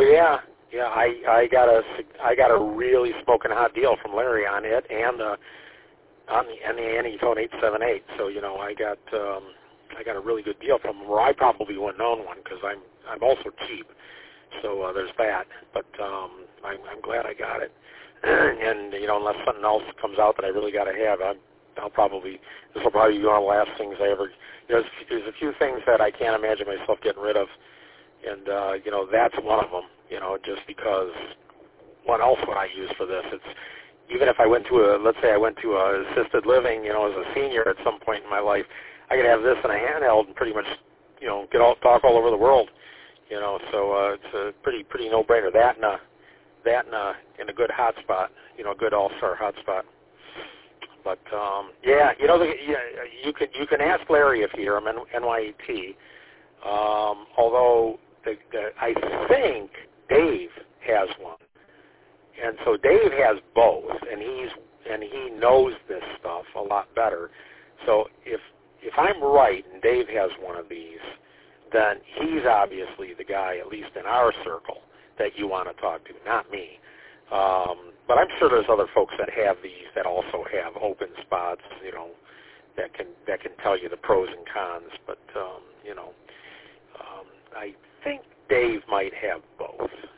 yeah. I got a really smoking hot deal from Larry on it and the Anytone 878. So I got a really good deal from him, where I probably wouldn't own one because I'm also cheap. So there's that. But I'm glad I got it. And unless something else comes out that I really got to have, this will probably be one of the last things I ever. There's a few things that I can't imagine myself getting rid of, and that's one of them. Just because what else would I use for this? It's even if I went to let's say I went to a assisted living, as a senior at some point in my life, I could have this in a handheld and pretty much, talk all over the world. So it's a pretty no-brainer. That in a good hotspot, a good all-star hotspot. But you can ask Larry if you hear him, NYET. Although I think Dave has one, and so Dave has both, and he knows this stuff a lot better. So if I'm right and Dave has one of these, then he's obviously the guy, at least in our circle, that you want to talk to, not me. But I'm sure there's other folks that have these that also have open spots, that can tell you the pros and cons. But I think Dave might have both.